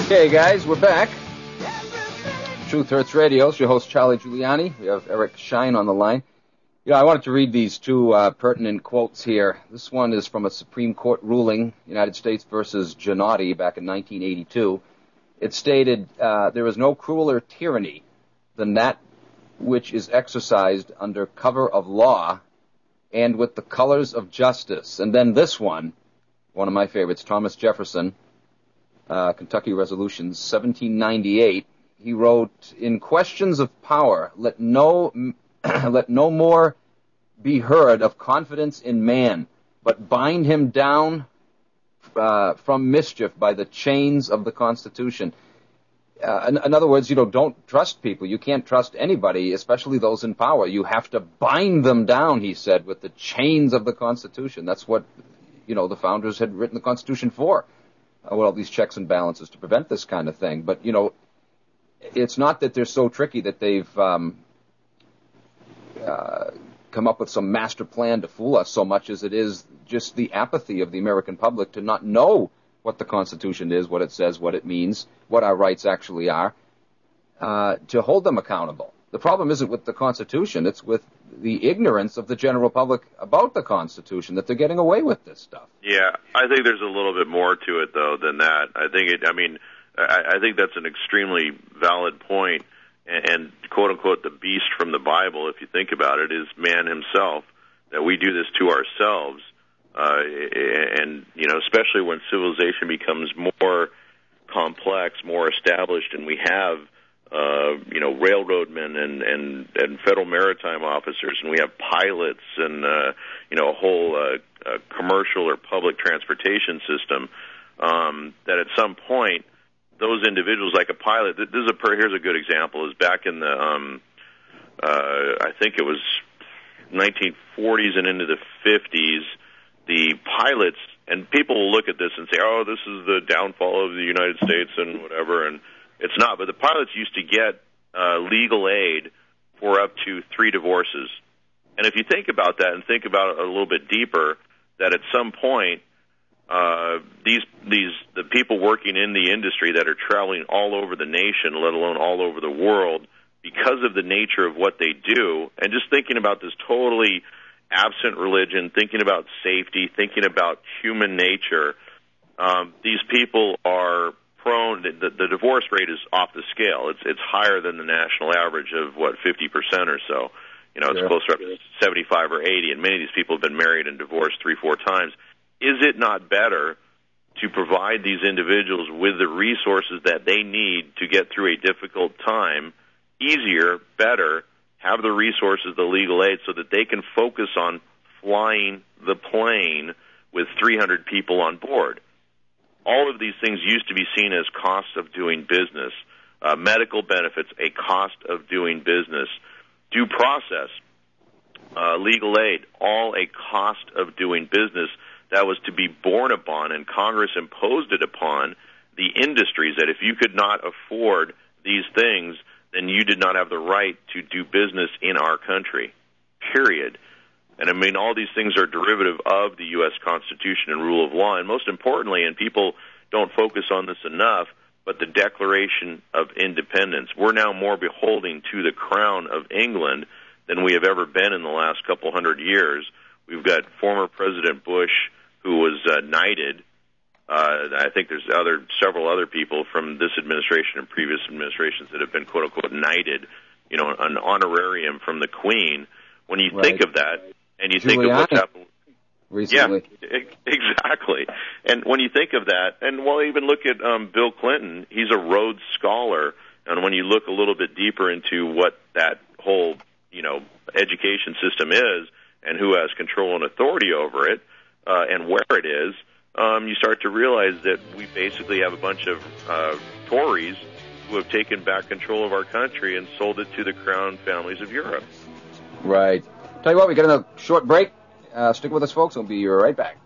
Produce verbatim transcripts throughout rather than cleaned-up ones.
Okay, guys, we're back. Truth Hurts Radio. It's your host, Charlie Giuliani. We have Eric Shine on the line. Yeah, I wanted to read these two uh, pertinent quotes here. This one is from a Supreme Court ruling, United States versus Giannotti, back in nineteen eighty-two. It stated, uh, there is no crueler tyranny than that which is exercised under cover of law and with the colors of justice. And then this one, one of my favorites, Thomas Jefferson, uh, Kentucky Resolutions, seventeen ninety-eight. He wrote, in questions of power, let no let no more be heard of confidence in man, but bind him down uh, from mischief by the chains of the Constitution. Uh, in, in other words, you know, don't trust people. You can't trust anybody, especially those in power. You have to bind them down, he said, with the chains of the Constitution. That's what, you know, the founders had written the Constitution for. Uh, with all these checks and balances to prevent this kind of thing. But, you know, it's not that they're so tricky that they've um, uh, come up with some master plan to fool us so much as it is just the apathy of the American public to not know what the Constitution is, what it says, what it means, what our rights actually are, uh, to hold them accountable. The problem isn't with the Constitution, it's with the ignorance of the general public about the Constitution that they're getting away with this stuff. Yeah, I think there's a little bit more to it, though, than that. I think it, I mean, I, I think that's an extremely valid point, and, and quote-unquote, the beast from the Bible, if you think about it, is man himself, that we do this to ourselves, uh, and, you know, especially when civilization becomes more complex, more established, and we have Uh, you know, railroadmen and, and, and federal maritime officers, and we have pilots and, uh, you know, a whole uh, uh, commercial or public transportation system, um, that at some point, those individuals, like a pilot, this is a, here's a good example, is back in the, um, uh, I think it was nineteen forties and into the fifties, the pilots, and people will look at this and say, oh, this is the downfall of the United States and whatever, and it's not, but the pilots used to get uh, legal aid for up to three divorces. And if you think about that and think about it a little bit deeper, that at some point, uh, these these the people working in the industry that are traveling all over the nation, let alone all over the world, because of the nature of what they do, and just thinking about this totally absent religion, thinking about safety, thinking about human nature, um, these people are prone, the, the divorce rate is off the scale. It's it's higher than the national average of, what, fifty percent or so. You know, it's yeah. closer up to seventy-five or eighty, and many of these people have been married and divorced three, four times. Is it not better to provide these individuals with the resources that they need to get through a difficult time, easier, better, have the resources, the legal aid, so that they can focus on flying the plane with three hundred people on board? All of these things used to be seen as costs of doing business. Uh, medical benefits, a cost of doing business. Due process, uh, legal aid, all a cost of doing business that was to be borne upon, and Congress imposed it upon the industries, that if you could not afford these things, then you did not have the right to do business in our country, period. And I mean, all these things are derivative of the U S Constitution and rule of law. And most importantly, and people don't focus on this enough, but the Declaration of Independence. We're now more beholding to the crown of England than we have ever been in the last couple hundred years. We've got former President Bush, who was uh, knighted. Uh, I think there's other several other people from this administration and previous administrations that have been, quote-unquote, knighted, you know, an honorarium from the Queen. When you right. think of that, and you Giuliani. think of what's happened recently. Yeah, exactly. And when you think of that, and well, even look at um, Bill Clinton, he's a Rhodes Scholar, and when you look a little bit deeper into what that whole, you know, education system is and who has control and authority over it, uh, and where it is, um, you start to realize that we basically have a bunch of uh, Tories who have taken back control of our country and sold it to the crown families of Europe. Right. Tell you what, we got another short break. Uh, stick with us, folks. We'll be right back.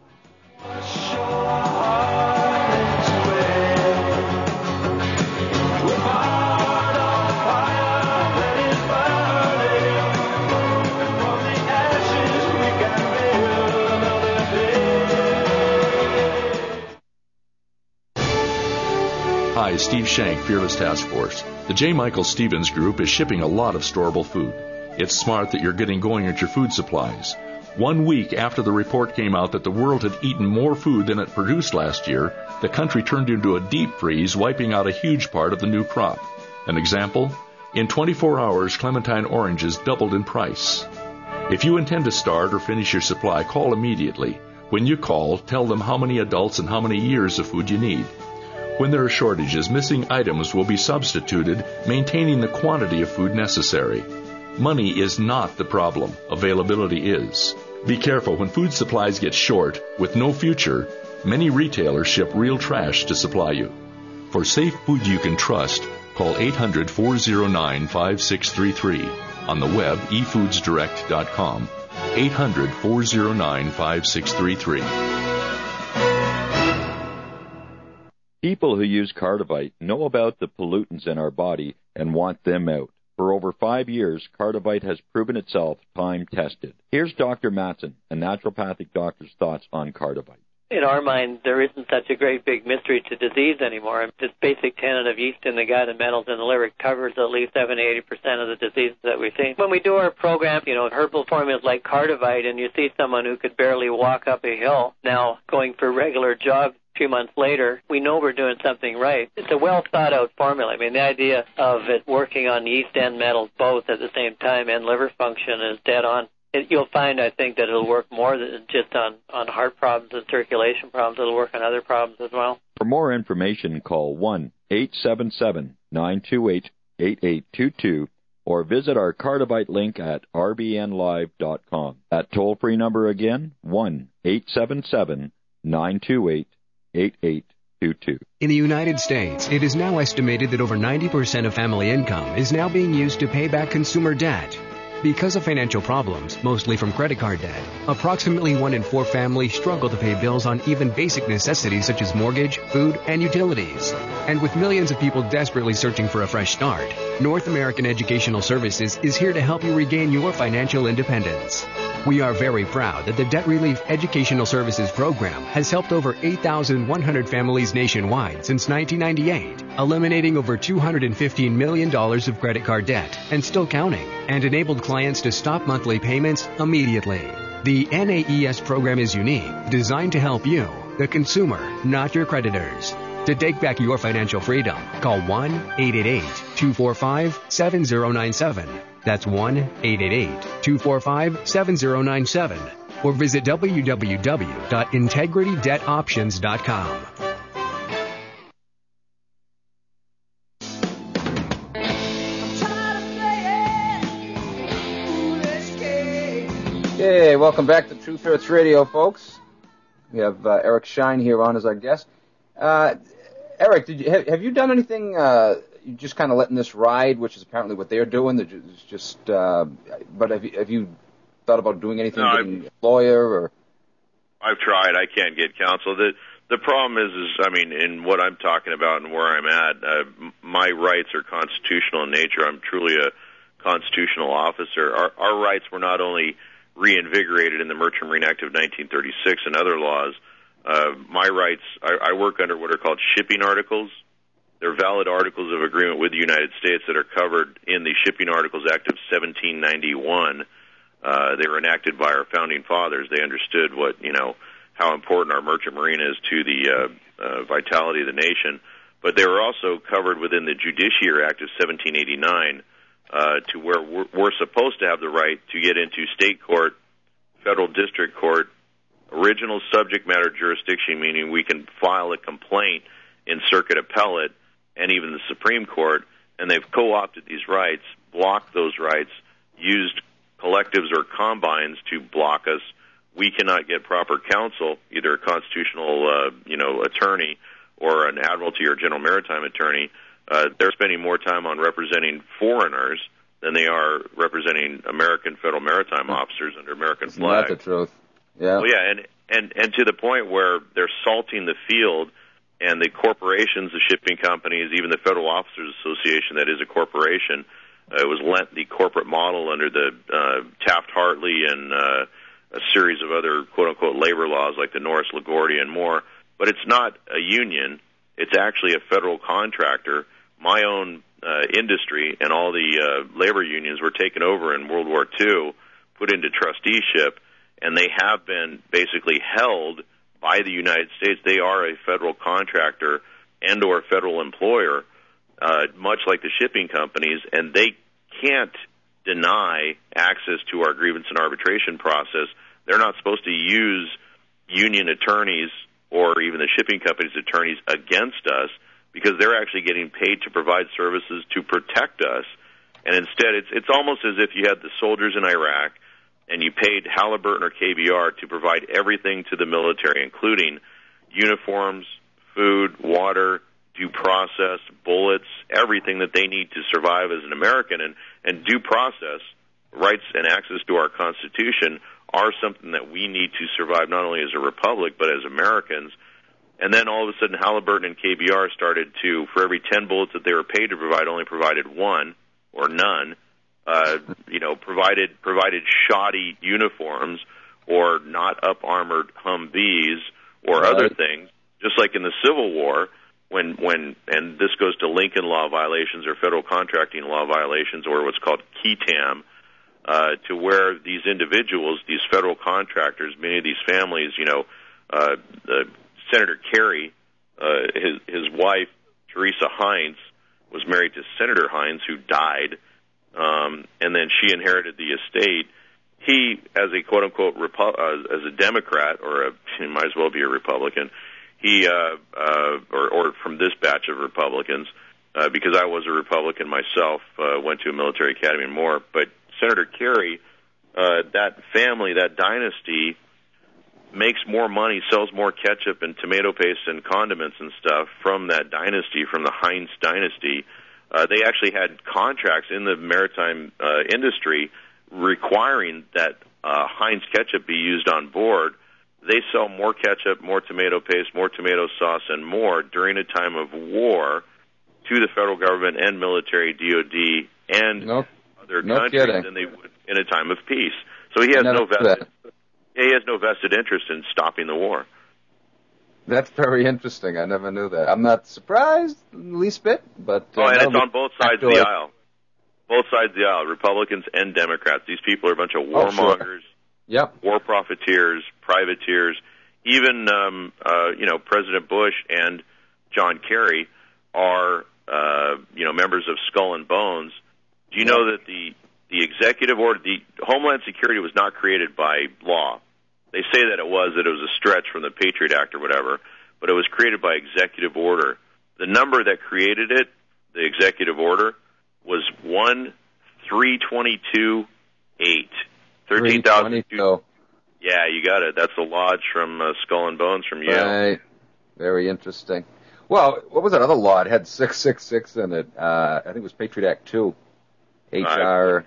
Hi, Steve Shank, Fearless Task Force. The J. Michael Stevens Group is shipping a lot of storable food. It's smart that you're getting going at your food supplies. One week after the report came out that the world had eaten more food than it produced last year, the country turned into a deep freeze, wiping out a huge part of the new crop. An example? In twenty-four hours, clementine oranges doubled in price. If you intend to start or finish your supply, call immediately. When you call, tell them how many adults and how many years of food you need. When there are shortages, missing items will be substituted, maintaining the quantity of food necessary. Money is not the problem. Availability is. Be careful when food supplies get short, with no future. Many retailers ship real trash to supply you. For safe food you can trust, call eight hundred, four oh nine, five six three three. On the web, e foods direct dot com. eight hundred, four oh nine, five six three three. People who use Cardivite know about the pollutants in our body and want them out. For over five years, Cardivite has proven itself time-tested. Here's Doctor Matson, a naturopathic doctor's thoughts on Cardivite. In our mind, there isn't such a great big mystery to disease anymore. This basic tenet of yeast in the gut and metals in the liver covers at least seventy to eighty percent of the diseases that we see. When we do our program, you know, herbal formulas like Cardivite, and you see someone who could barely walk up a hill now going for regular jogs a few months later, we know we're doing something right. It's a well-thought-out formula. I mean, the idea of it working on yeast and metals both at the same time and liver function is dead on. It, you'll find, I think, that it'll work more than just on, on heart problems and circulation problems. It'll work on other problems as well. For more information, call one eight seven seven, nine two eight, eight eight two two or visit our Cardivite link at r b n live dot com. That toll-free number again, one eight seven seven, nine two eight, eight eight two two. In the United States, it is now estimated that over ninety percent of family income is now being used to pay back consumer debt. Because of financial problems, mostly from credit card debt, approximately one in four families struggle to pay bills on even basic necessities such as mortgage, food, and utilities. And with millions of people desperately searching for a fresh start, North American Educational Services is here to help you regain your financial independence. We are very proud that the Debt Relief Educational Services Program has helped over eight thousand one hundred families nationwide since nineteen ninety-eight, eliminating over two hundred fifteen million dollars of credit card debt and still counting, and enabled clients to stop monthly payments immediately. The N A E S program is unique, designed to help you, the consumer, not your creditors. To take back your financial freedom, call one eight eight eight, two four five, seven zero nine seven. That's one eight eight eight, two four five, seven zero nine seven. Or visit w w w dot integrity debt options dot com. Hey, welcome back to Truth Hurts Radio, folks. We have uh, Eric Shine here on as our guest. Uh, Eric, did you have, have you done anything? Uh, you just kind of letting this ride, which is apparently what they're doing. They're just, uh, but have you, have you thought about doing anything, no, getting a lawyer or? I've tried. I can't get counsel. The the problem is, is I mean, in what I'm talking about and where I'm at, uh, my rights are constitutional in nature. I'm truly a constitutional officer. Our, our rights were not only reinvigorated in the Merchant Marine Act of nineteen thirty-six and other laws. Uh, my rights, I, I work under what are called shipping articles. They're valid articles of agreement with the United States that are covered in the Shipping Articles Act of seventeen ninety-one. Uh, they were enacted by our founding fathers. They understood what, you know, how important our merchant marine is to the uh, uh, vitality of the nation. But they were also covered within the Judiciary Act of seventeen eighty-nine, uh, to where we're, we're supposed to have the right to get into state court, federal district court, original subject matter jurisdiction, meaning we can file a complaint in circuit appellate and even the Supreme Court, and they've co-opted these rights, blocked those rights, used collectives or combines to block us. We cannot get proper counsel, either a constitutional, uh, you know, attorney or an admiralty or general maritime attorney. Uh, they're spending more time on representing foreigners than they are representing American federal maritime officers under American flag. That's the truth. Yeah. Well, yeah, and, and, and to the point where they're salting the field, and the corporations, the shipping companies, even the Federal Officers Association, that is a corporation, uh, was lent the corporate model under the uh, Taft-Hartley and uh, a series of other quote-unquote labor laws like the Norris-LaGuardia and more. But it's not a union. It's actually a federal contractor. My own uh, industry and all the uh, labor unions were taken over in World War Two, put into trusteeship, and they have been basically held by the United States. They are a federal contractor and or federal employer, uh, much like the shipping companies, and they can't deny access to our grievance and arbitration process. They're not supposed to use union attorneys or even the shipping company's attorneys against us, because they're actually getting paid to provide services to protect us. And instead, it's it's almost as if you had the soldiers in Iraq and you paid Halliburton or K B R to provide everything to the military, including uniforms, food, water, due process, bullets, everything that they need to survive as an American. And, and due process, rights and access to our Constitution are something that we need to survive not only as a republic but as Americans. And then all of a sudden Halliburton and K B R started to, for every ten bullets that they were paid to provide, only provided one or none, uh, you know, provided provided shoddy uniforms or not up-armored Humvees or right. other things, just like in the Civil War, when, when and this goes to Lincoln law violations or federal contracting law violations or what's called K E T A M, uh, to where these individuals, these federal contractors, many of these families, you know, uh, the Senator Kerry, uh, his, his wife, Teresa Heinz, was married to Senator Heinz, who died, um, and then she inherited the estate. He, as a quote-unquote, Repu- uh, as a Democrat, or a, he might as well be a Republican, he, uh, uh, or, or from this batch of Republicans, uh, because I was a Republican myself, uh, went to a military academy and more, but Senator Kerry, uh, that family, that dynasty, makes more money, sells more ketchup and tomato paste and condiments and stuff from that dynasty, from the Heinz dynasty. Uh, they actually had contracts in the maritime uh, industry requiring that uh, Heinz ketchup be used on board. They sell more ketchup, more tomato paste, more tomato sauce, and more during a time of war to the federal government and military, D O D, and nope. other no countries kidding. than they would in a time of peace. So he has no vested, he has no vested interest in stopping the war. That's very interesting. I never knew that. I'm not surprised, least bit, but... Uh, oh, and no, it's on both sides of the aisle. Both sides of the aisle, Republicans and Democrats. These people are a bunch of warmongers, oh, sure. Yep. war profiteers, privateers. Even, um, uh, you know, President Bush and John Kerry are, uh, you know, members of Skull and Bones. Do you know that the the executive order, the Homeland Security was not created by law? They say that it was, that it was a stretch from the Patriot Act or whatever, but it was created by executive order. The number that created it, the executive order, was one three twenty-two eight. thirteen thousand. Yeah, you got it. That's the lodge from uh, Skull and Bones from Yale. Right. Very interesting. Well, what was that other law? It had six six six in it. Uh, I think it was Patriot Act two. H R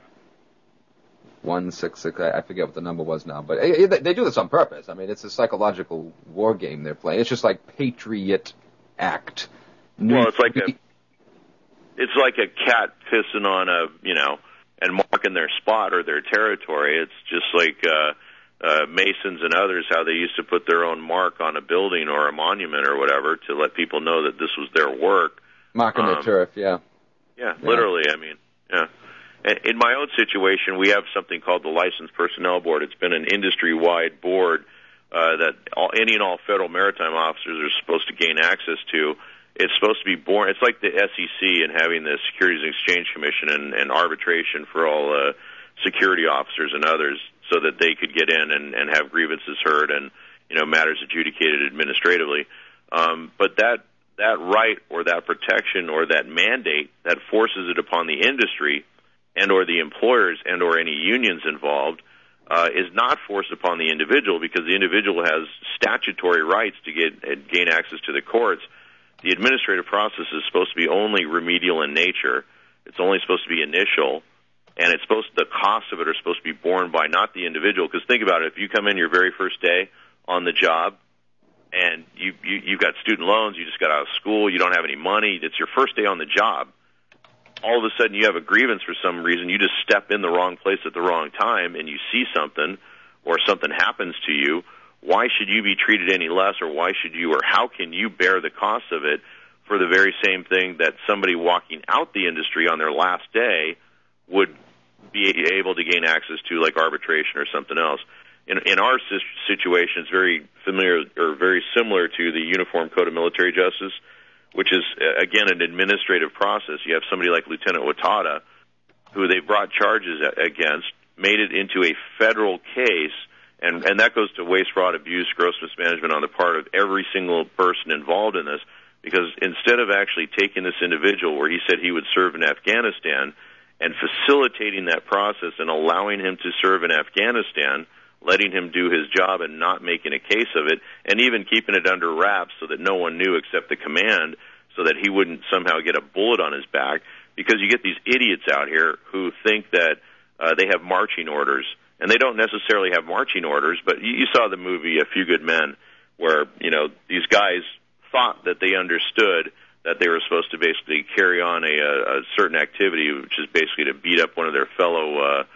one sixty-six. I forget what the number was now. But they, they do this on purpose. I mean, it's a psychological war game they're playing. It's just like Patriot Act. Well, it's like a, it's like a cat pissing on a, you know, and marking their spot or their territory. It's just like uh, uh, Masons and others, how they used to put their own mark on a building or a monument or whatever to let people know that this was their work. Marking um, their turf, yeah. Yeah, literally, I mean, yeah. In my own situation, we have something called the Licensed Personnel Board. It's been an industry-wide board uh, that all, any and all federal maritime officers are supposed to gain access to. It's supposed to be born. It's like the S E C and having the Securities and Exchange Commission and, and arbitration for all uh, security officers and others, so that they could get in and, and have grievances heard and, you know, matters adjudicated administratively. Um, but that that right or that protection or that mandate that forces it upon the industry and or the employers and or any unions involved uh, is not forced upon the individual, because the individual has statutory rights to get uh, gain access to the courts. The administrative process is supposed to be only remedial in nature. It's only supposed to be initial, and it's supposed the costs of it are supposed to be borne by not the individual. Because think about it: if you come in your very first day on the job, and you, you you've got student loans, you just got out of school, you don't have any money, it's your first day on the job. All of a sudden you have a grievance for some reason, you just step in the wrong place at the wrong time and you see something, or something happens to you, why should you be treated any less, or why should you, or how can you bear the cost of it for the very same thing that somebody walking out the industry on their last day would be able to gain access to, like arbitration or something else. In, in our situation, it's very familiar or very similar to the Uniform Code of Military Justice, which is, again, an administrative process. You have somebody like Lieutenant Watada, who they brought charges against, made it into a federal case, and, and that goes to waste, fraud, abuse, gross mismanagement on the part of every single person involved in this, because instead of actually taking this individual where he said he would serve in Afghanistan and facilitating that process and allowing him to serve in Afghanistan, letting him do his job and not making a case of it, and even keeping it under wraps so that no one knew except the command, so that he wouldn't somehow get a bullet on his back, because you get these idiots out here who think that uh, they have marching orders, and they don't necessarily have marching orders, but you, you saw the movie A Few Good Men, where, you know, these guys thought that they understood that they were supposed to basically carry on a, a, a certain activity, which is basically to beat up one of their fellow, uh,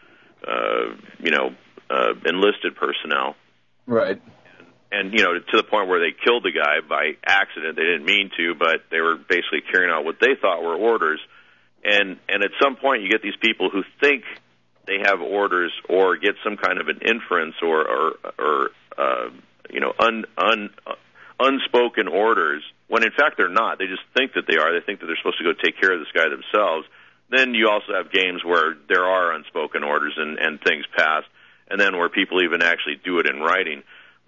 uh, you know, uh, enlisted personnel. Right. And, you know, to the point where they killed the guy by accident. They didn't mean to, but they were basically carrying out what they thought were orders. And, and at some point you get these people who think they have orders or get some kind of an inference or, or, or uh, you know, un, un, uh, unspoken orders, when in fact they're not. They just think that they are. They think that they're supposed to go take care of this guy themselves. Then you also have games where there are unspoken orders and, and things pass, and then where people even actually do it in writing.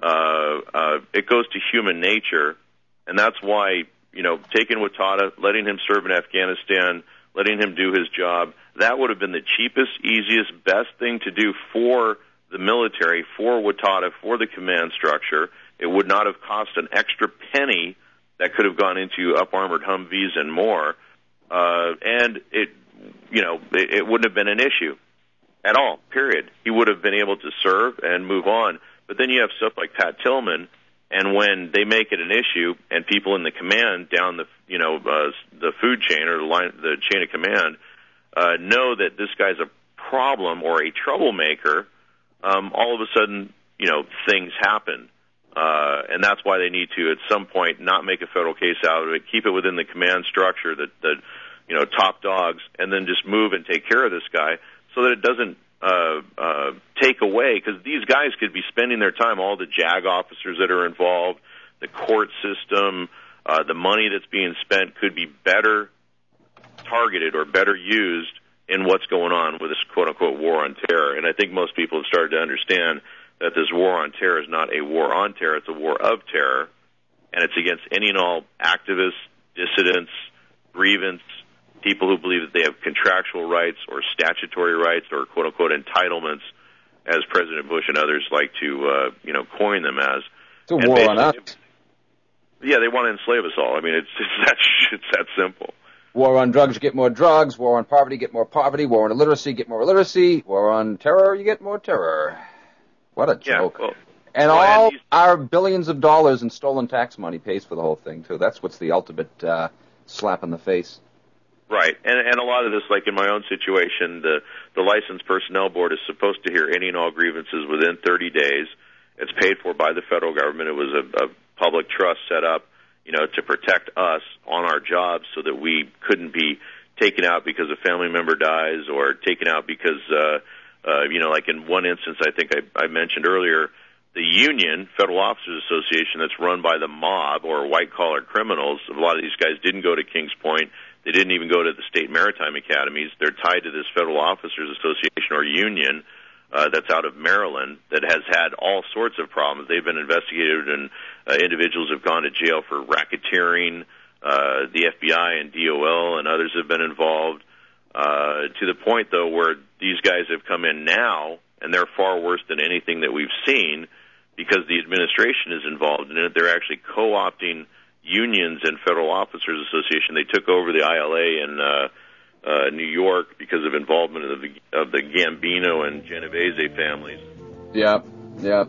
Uh, uh, it goes to human nature, and that's why, you know, taking Watada, letting him serve in Afghanistan, letting him do his job, that would have been the cheapest, easiest, best thing to do for the military, for Watada, for the command structure. It would not have cost an extra penny that could have gone into up-armored Humvees and more, uh, and it, you know, it, it wouldn't have been an issue at all, period. He would have been able to serve and move on. But then you have stuff like Pat Tillman, and when they make it an issue, and people in the command down the, you know, uh, the food chain or the line, the chain of command, uh, know that this guy's a problem or a troublemaker, um, all of a sudden, you know, things happen. Uh, and that's why they need to, at some point, not make a federal case out of it, keep it within the command structure, that, that, you know, top dogs, and then just move and take care of this guy so that it doesn't uh, uh, take away, because these guys could be spending their time, all the JAG officers that are involved, the court system, uh, the money that's being spent could be better targeted or better used in what's going on with this quote-unquote war on terror. And I think most people have started to understand that this war on terror is not a war on terror, it's a war of terror, and it's against any and all activists, dissidents, grievance, people who believe that they have contractual rights or statutory rights or quote-unquote entitlements, as President Bush and others like to, uh, you know, coin them as. It's a and war on us. Yeah, they want to enslave us all. I mean, it's, it's, that, it's that simple. War on drugs, you get more drugs. War on poverty, you get more poverty. War on illiteracy, you get more illiteracy. War on terror, you get more terror. What a joke. Yeah, well, and well, all and our billions of dollars in stolen tax money pays for the whole thing, too. That's what's the ultimate uh, slap in the face. Right. And, and a lot of this, like in my own situation, the, the Licensed Personnel Board is supposed to hear any and all grievances within thirty days. It's paid for by the federal government. It was a, a public trust set up, you know, to protect us on our jobs so that we couldn't be taken out because a family member dies or taken out because, uh, uh, you know, like in one instance I think I, I mentioned earlier, the union, Federal Officers Association, that's run by the mob or white-collar criminals, a lot of these guys didn't go to Kings Point. They didn't even go to the state maritime academies. They're tied to this Federal Officers Association or union uh, that's out of Maryland that has had all sorts of problems. They've been investigated, and uh, individuals have gone to jail for racketeering. Uh, the F B I and D O L and others have been involved, uh, to the point, though, where these guys have come in now, and they're far worse than anything that we've seen because the administration is involved in it. They're actually co-opting unions and Federal Officers Association. They took over the I L A in uh, uh, New York because of involvement of the, of the Gambino and Genovese families. Yeah, yeah.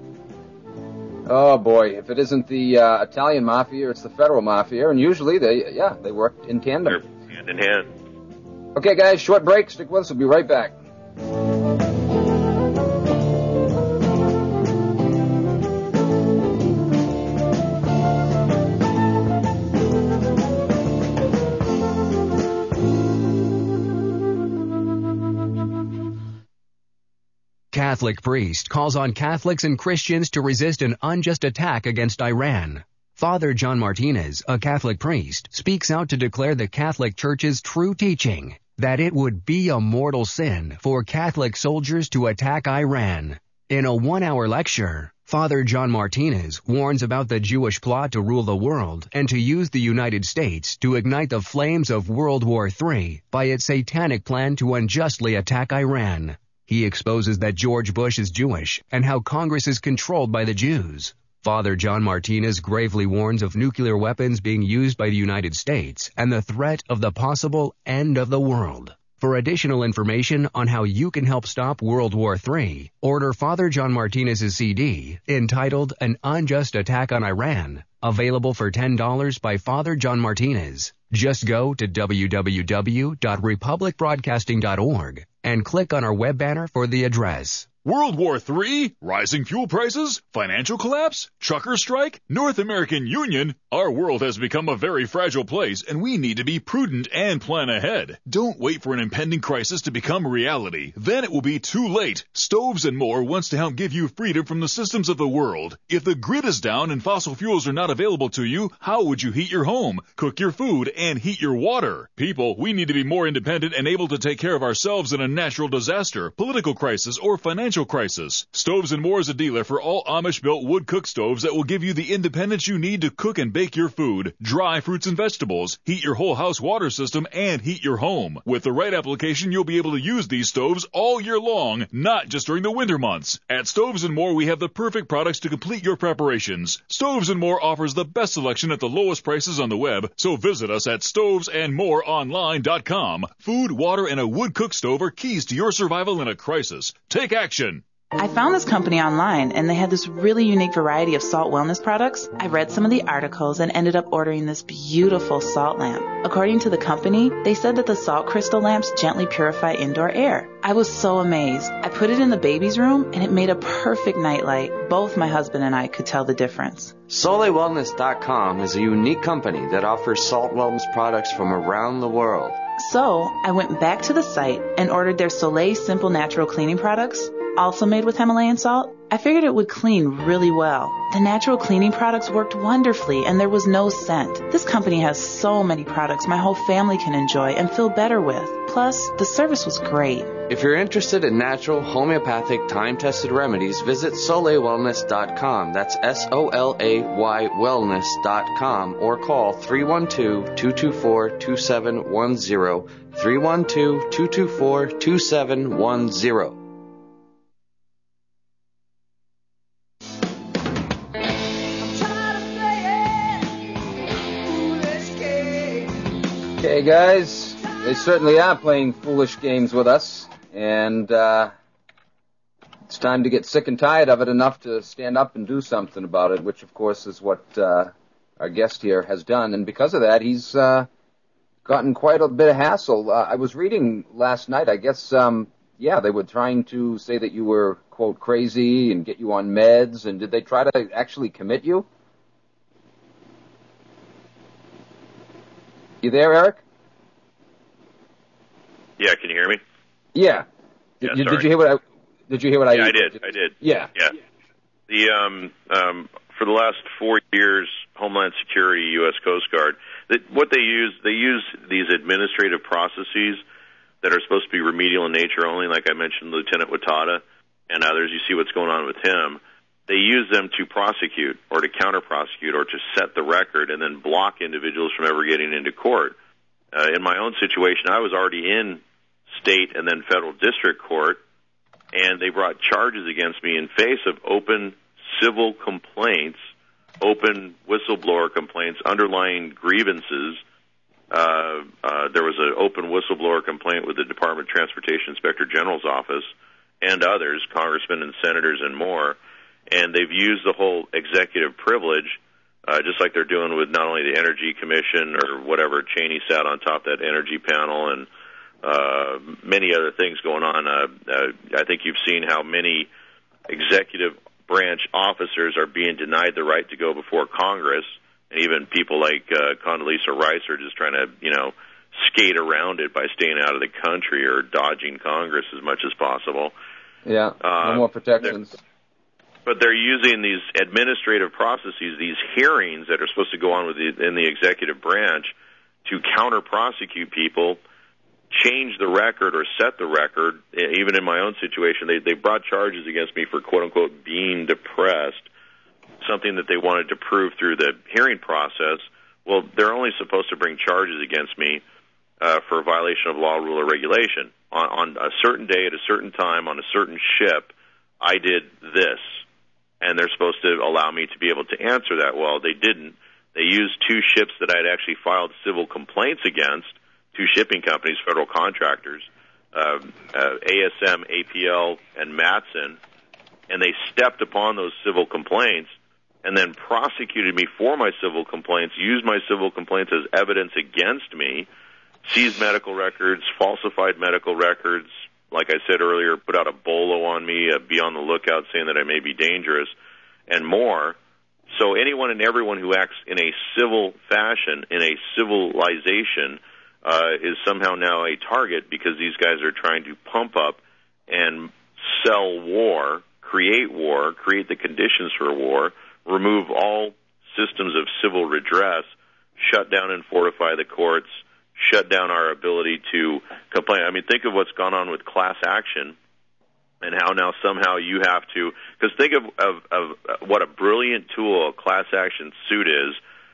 Oh boy, if it isn't the uh, Italian mafia, it's the federal mafia, and usually they, yeah, they work in tandem. They're hand in hand. Okay, guys, short break. Stick with us. We'll be right back. Catholic priest calls on Catholics and Christians to resist an unjust attack against Iran. Father John Martinez, a Catholic priest, speaks out to declare the Catholic Church's true teaching that it would be a mortal sin for Catholic soldiers to attack Iran. In a one-hour lecture, Father John Martinez warns about the Jewish plot to rule the world and to use the United States to ignite the flames of World War Three by its satanic plan to unjustly attack Iran. He exposes that George Bush is Jewish and how Congress is controlled by the Jews. Father John Martinez gravely warns of nuclear weapons being used by the United States and the threat of the possible end of the world. For additional information on how you can help stop World War Three, order Father John Martinez's C D entitled An Unjust Attack on Iran, available for ten dollars by Father John Martinez. Just go to w w w dot republic broadcasting dot org and click on our web banner for the address. World War Three? Rising fuel prices? Financial collapse? Trucker strike? North American Union? Our world has become a very fragile place, and we need to be prudent and plan ahead. Don't wait for an impending crisis to become a reality. Then it will be too late. Stoves and More wants to help give you freedom from the systems of the world. If the grid is down and fossil fuels are not available to you, how would you heat your home, cook your food, and heat your water? People, we need to be more independent and able to take care of ourselves in a natural disaster, political crisis, or financial crisis. Stoves and More is a dealer for all Amish-built wood cook stoves that will give you the independence you need to cook and bake your food, dry fruits and vegetables, heat your whole house water system, and heat your home. With the right application, you'll be able to use these stoves all year long, not just during the winter months. At Stoves and More, we have the perfect products to complete your preparations. Stoves and More offers the best selection at the lowest prices on the web, so visit us at stoves and more online dot com. Food, water, and a wood cook stove are keys to your survival in a crisis. Take action. I found this company online, and they had this really unique variety of salt wellness products. I read some of the articles and ended up ordering this beautiful salt lamp. According to the company, they said that the salt crystal lamps gently purify indoor air. I was so amazed. I put it in the baby's room, and it made a perfect nightlight. Both my husband and I could tell the difference. Soleil Wellness dot com is a unique company that offers salt wellness products from around the world. So I went back to the site and ordered their Soleil Simple Natural Cleaning products, also made with Himalayan salt. I figured it would clean really well. The natural cleaning products worked wonderfully, and there was no scent. This company has so many products my whole family can enjoy and feel better with. Plus, the service was great. If you're interested in natural, homeopathic, time-tested remedies, visit Soleil Wellness dot com. That's S O L A Y Wellness dot com, or call three one two, two two four, two seven one zero, three one two, two two four, two seven one zero. Okay, guys, they certainly are playing foolish games with us, and uh, it's time to get sick and tired of it enough to stand up and do something about it, which, of course, is what uh, our guest here has done. And because of that, he's uh, gotten quite a bit of hassle. Uh, I was reading last night, I guess, um, yeah, they were trying to say that you were, quote, crazy and get you on meds, and did they try to actually commit you? You there, Eric? Yeah, can you hear me? Yeah. Yeah, did, sorry. did you hear what I? Did you hear what I? Yeah, I did. I did. Yeah. Yeah. The um um for the last four years, Homeland Security, U S Coast Guard, that what they use, they use these administrative processes that are supposed to be remedial in nature only. Like I mentioned, Lieutenant Watata and others. You see what's going on with him. They use them to prosecute or to counter-prosecute or to set the record and then block individuals from ever getting into court. Uh, in my own situation, I was already in state and then federal district court, and they brought charges against me in face of open civil complaints, open whistleblower complaints, underlying grievances. Uh, uh, there was an open whistleblower complaint with the Department of Transportation Inspector General's office and others, congressmen and senators and more. And they've used the whole executive privilege, uh, just like they're doing with not only the Energy Commission or whatever. Cheney sat on top of that energy panel, and uh, many other things going on. Uh, uh, I think you've seen how many executive branch officers are being denied the right to go before Congress, and even people like uh, Condoleezza Rice are just trying to, you know, skate around it by staying out of the country or dodging Congress as much as possible. Yeah, no uh, more protections. But they're using these administrative processes, these hearings that are supposed to go on with the, in the executive branch, to counter-prosecute people, change the record or set the record. Even in my own situation, they, they brought charges against me for, quote-unquote, being depressed, something that they wanted to prove through the hearing process. Well, they're only supposed to bring charges against me uh, for a violation of law, rule, or regulation. On, on a certain day, at a certain time, on a certain ship, I did this. And they're supposed to allow me to be able to answer that. Well, they didn't. They used two ships that I'd actually filed civil complaints against, two shipping companies, federal contractors, um, uh, A S M, A P L, and Matson, and they stepped upon those civil complaints and then prosecuted me for my civil complaints, used my civil complaints as evidence against me, seized medical records, falsified medical records, like I said earlier, put out a bolo on me, uh, be on the lookout, saying that I may be dangerous, and more. So anyone and everyone who acts in a civil fashion, in a civilization, uh, is somehow now a target because these guys are trying to pump up and sell war, create war, create the conditions for war, remove all systems of civil redress, shut down and fortify the courts, shut down our ability to complain. I mean, think of what's gone on with class action and how now somehow you have to, because think of, of, of what a brilliant tool a class action suit is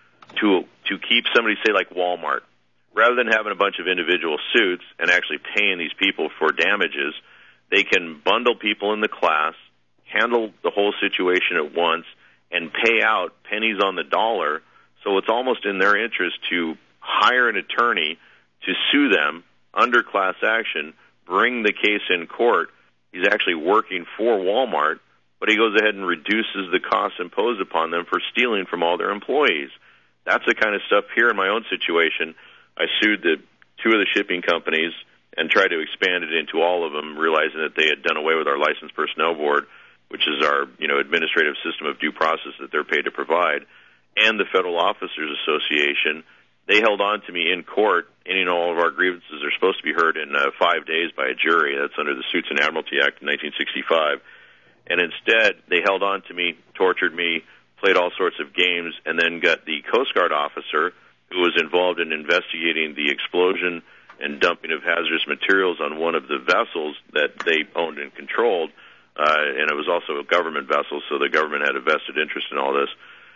to to keep somebody, say, like Walmart. Rather than having a bunch of individual suits and actually paying these people for damages, they can bundle people in the class, handle the whole situation at once, and pay out pennies on the dollar. So it's almost in their interest to hire an attorney to sue them under class action, bring the case in court. He's actually working for Walmart, but he goes ahead and reduces the costs imposed upon them for stealing from all their employees. That's the kind of stuff here in my own situation. I sued the two of the shipping companies and tried to expand it into all of them, realizing that they had done away with our licensed personnel board, which is our, you know, administrative system of due process that they're paid to provide, and the Federal Officers Association. They held on to me in court. Any and all of our grievances are supposed to be heard in uh, five days by a jury. That's under the Suits and Admiralty Act of nineteen sixty-five. And instead, they held on to me, tortured me, played all sorts of games, and then got the Coast Guard officer who was involved in investigating the explosion and dumping of hazardous materials on one of the vessels that they owned and controlled. Uh, and it was also a government vessel, so the government had a vested interest in all this.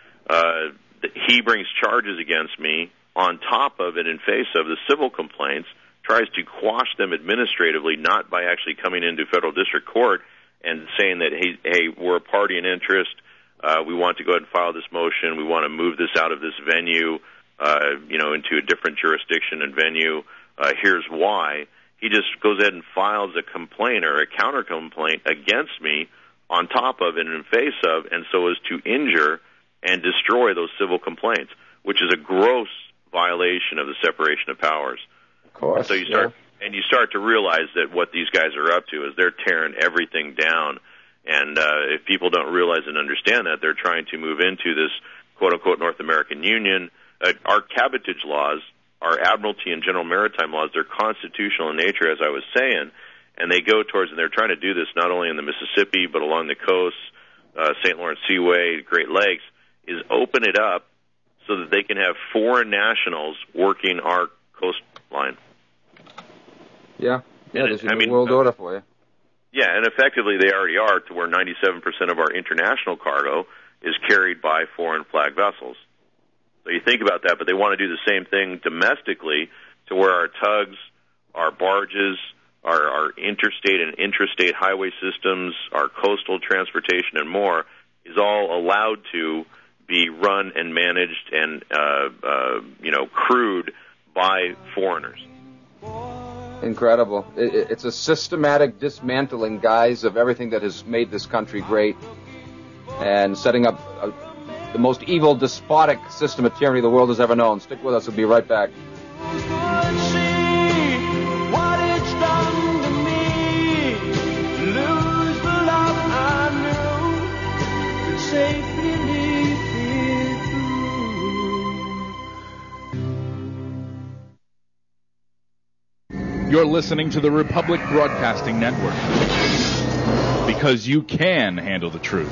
Uh, he brings charges against me on top of and in face of the civil complaints, tries to quash them administratively, not by actually coming into federal district court and saying that, hey, hey we're a party in interest, uh, we want to go ahead and file this motion, we want to move this out of this venue, uh, you know, into a different jurisdiction and venue, uh, here's why. He just goes ahead and files a complaint or a counter-complaint against me on top of and in face of, and so as to injure and destroy those civil complaints, which is a gross violation of the separation of powers. Of course. So you start, yeah. and you start to realize that what these guys are up to is they're tearing everything down. And uh, if people don't realize and understand that, they're trying to move into this quote-unquote North American Union. Uh, our cabotage laws, our Admiralty and General Maritime laws, they're constitutional in nature, as I was saying, and they go towards, and they're trying to do this not only in the Mississippi, but along the coast, uh, Saint Lawrence Seaway, Great Lakes, is open it up so that they can have foreign nationals working our coastline. Yeah, yeah, there's a I mean, world order for you. Yeah, and effectively they already are, to where ninety-seven percent of our international cargo is carried by foreign flag vessels. So you think about that, but they want to do the same thing domestically, to where our tugs, our barges, our, our interstate and intrastate highway systems, our coastal transportation and more is all allowed to be run and managed and, uh, uh, you know, crewed by foreigners. Incredible. It, it's a systematic dismantling, guys, of everything that has made this country great and setting up a, the most evil, despotic system of tyranny the world has ever known. Stick with us. We'll be right back. You're listening to the Republic Broadcasting Network. because you can handle the truth.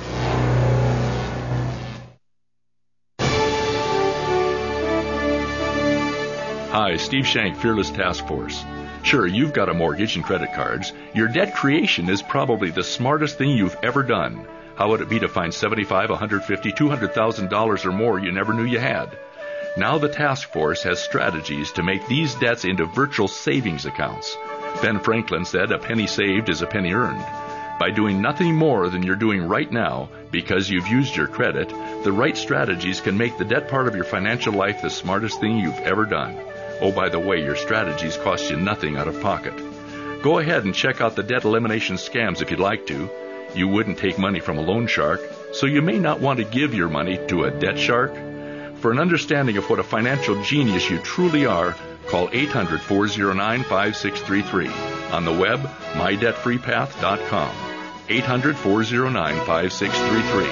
Hi, Steve Shank, Fearless Task Force. Sure, you've got a mortgage and credit cards. Your debt creation is probably the smartest thing you've ever done. How would it be to find seventy-five thousand dollars, one hundred fifty thousand dollars, two hundred thousand dollars or more you never knew you had? Now the task force has strategies to make these debts into virtual savings accounts. Ben Franklin said a penny saved is a penny earned. By doing nothing more than you're doing right now, because you've used your credit, the right strategies can make the debt part of your financial life the smartest thing you've ever done. Oh, by the way, your strategies cost you nothing out of pocket. Go ahead and check out the debt elimination scams if you'd like to. You wouldn't take money from a loan shark, so you may not want to give your money to a debt shark. For an understanding of what a financial genius you truly are, call eight hundred, four oh nine, five six three three. On the web, my debt free path dot com. eight hundred, four oh nine, five six three three.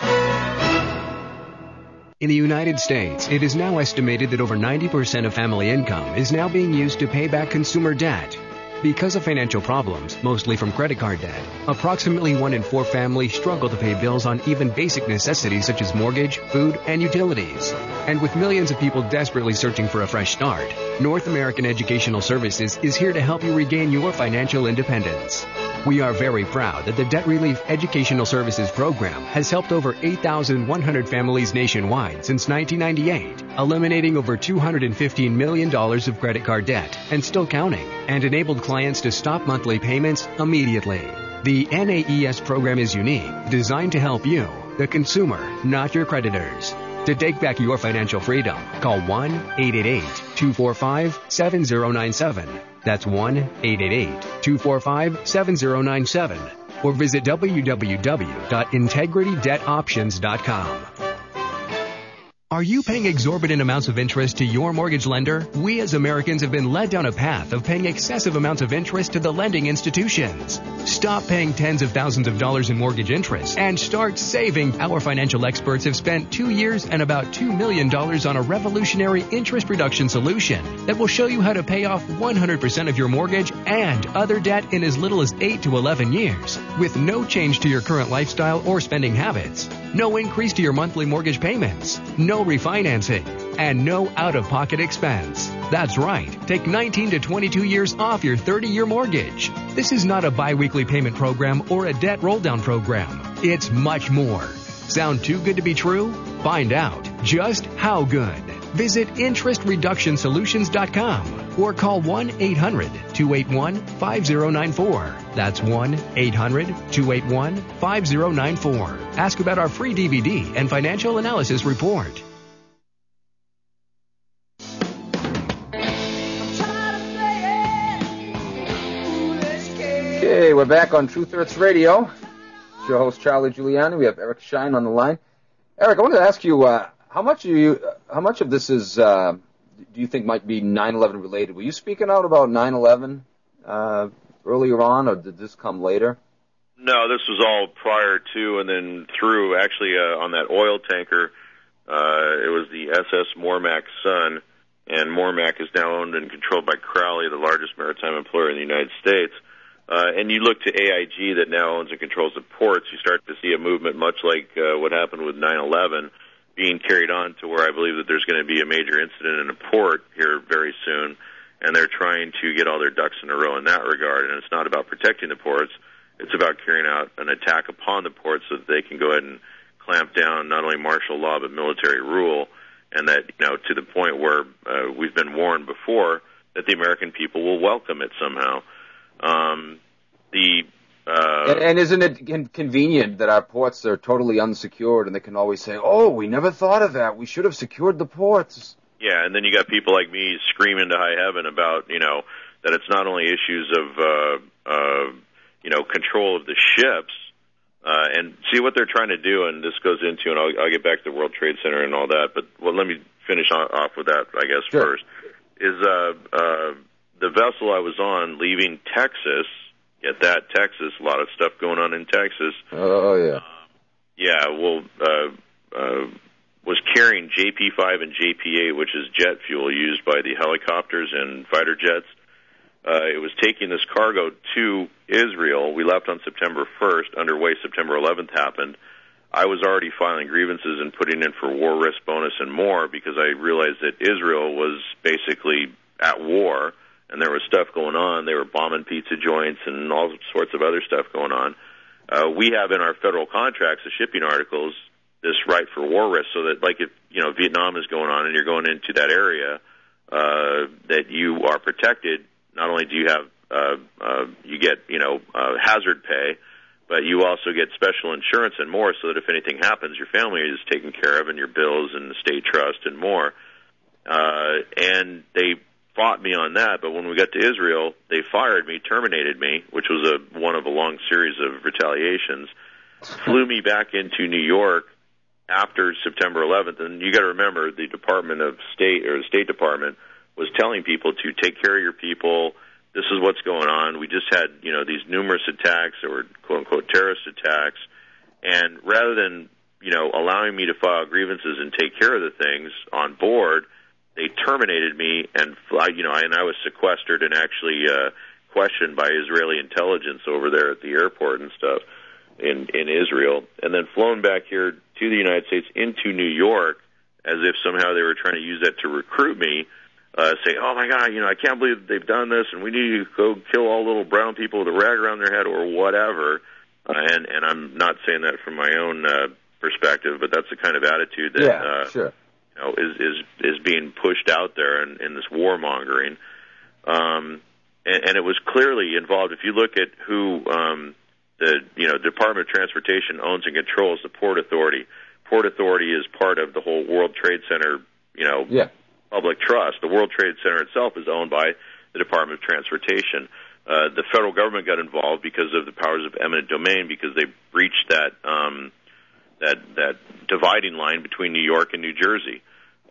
In the United States, it is now estimated that over ninety percent of family income is now being used to pay back consumer debt. Because of financial problems, mostly from credit card debt, approximately one in four families struggle to pay bills on even basic necessities such as mortgage, food, and utilities. And with millions of people desperately searching for a fresh start, North American Educational Services is here to help you regain your financial independence. We are very proud that the Debt Relief Educational Services Program has helped over eight thousand one hundred families nationwide since nineteen ninety-eight, eliminating over two hundred fifteen million dollars of credit card debt and still counting, and enabled clients to stop monthly payments immediately. The N A E S program is unique, designed to help you, the consumer, not your creditors. To take back your financial freedom, call one eight eight eight, two four five, seven zero nine seven. That's one eight eight eight, two four five, seven zero nine seven. Or visit w w w dot integrity debt options dot com. Are you paying exorbitant amounts of interest to your mortgage lender? We as Americans have been led down a path of paying excessive amounts of interest to the lending institutions. Stop paying tens of thousands of dollars in mortgage interest and start saving. Our financial experts have spent two years and about two million dollars on a revolutionary interest reduction solution that will show you how to pay off one hundred percent of your mortgage and other debt in as little as eight to eleven years with no change to your current lifestyle or spending habits. No increase to your monthly mortgage payments, no refinancing, and no out-of-pocket expense. That's right. Take nineteen to twenty-two years off your thirty-year mortgage. This is not a biweekly payment program or a debt roll-down program. It's much more. Sound too good to be true? Find out just how good. Visit interest reduction solutions dot com or call one eight hundred, two eight one, five zero nine four. That's one eight hundred, two eight one, five zero nine four. Ask about our free D V D and financial analysis report. Okay, we're back on Truth Hurts Radio. It's your host, Charlie Giuliani. We have Eric Shine on the line. Eric, I wanted to ask you, uh, how much of you, how much of this is, uh, do you think might be nine eleven related? Were you speaking out about nine eleven uh, earlier on, or did this come later? No, this was all prior to and then through. Actually, uh, on that oil tanker, uh, it was the S S Mormac Sun, and Mormac is now owned and controlled by Crowley, the largest maritime employer in the United States. Uh, and you look to A I G that now owns and controls the ports, you start to see a movement much like uh, what happened with nine eleven being carried on to where I believe that there's going to be a major incident in a port here very soon, and they're trying to get all their ducks in a row in that regard. And it's not about protecting the ports, it's about carrying out an attack upon the ports so that they can go ahead and clamp down not only martial law but military rule, and that, you know, to the point where uh, we've been warned before that the American people will welcome it somehow. Um, the uh, and, and isn't it convenient that our ports are totally unsecured, and they can always say, "Oh, we never thought of that. We should have secured the ports." Yeah, and then you got people like me screaming to high heaven about, you know, that it's not only issues of uh, uh, you know, control of the ships, uh, and see what they're trying to do. And this goes into, and I'll, I'll get back to the World Trade Center and all that. But well, let me finish on, off with that, I guess. Sure. First is uh, uh, the vessel I was on leaving Texas. Get that, Texas, a lot of stuff going on in Texas. Oh, yeah. Uh, yeah, well, uh, uh, was carrying J P five and J P eight, which is jet fuel used by the helicopters and fighter jets. Uh, it was taking this cargo to Israel. We left on September first. Underway September eleventh happened. I was already filing grievances and putting in for war risk bonus and more because I realized that Israel was basically at war and there was stuff going on. They were bombing pizza joints and all sorts of other stuff going on. Uh, we have in our federal contracts, the shipping articles, this right for war risk so that, like, if, you know, Vietnam is going on and you're going into that area, uh, that you are protected. Not only do you have, uh, uh, you get, you know, uh, hazard pay, but you also get special insurance and more so that if anything happens, your family is taken care of and your bills and the state trust and more. Uh, and they fought me on that, but when we got to Israel, they fired me, terminated me, which was a one of a long series of retaliations, flew me back into New York after September eleventh. And you got to remember, the Department of State, or the State Department, was telling people to take care of your people. This is what's going on. We just had, you know, these numerous attacks or quote-unquote terrorist attacks. And rather than, you know, allowing me to file grievances and take care of the things on board, they terminated me and, you know, and I was sequestered and actually uh, questioned by Israeli intelligence over there at the airport and stuff in, in Israel, and then flown back here to the United States into New York as if somehow they were trying to use that to recruit me. Uh, say, oh my God, you know, I can't believe they've done this, and we need to go kill all little brown people with a rag around their head or whatever. Uh, and and I'm not saying that from my own uh, perspective, but that's the kind of attitude that yeah, uh, sure. you know, is is is being pushed out there in, in this warmongering. Um, and, and it was clearly involved. If you look at who um, the you know Department of Transportation owns and controls, the Port Authority. Port Authority is part of the whole World Trade Center, you know. Yeah. Public trust. The World Trade Center itself is owned by the Department of Transportation. Uh, the federal government got involved because of the powers of eminent domain, because they breached that um, that that dividing line between New York and New Jersey.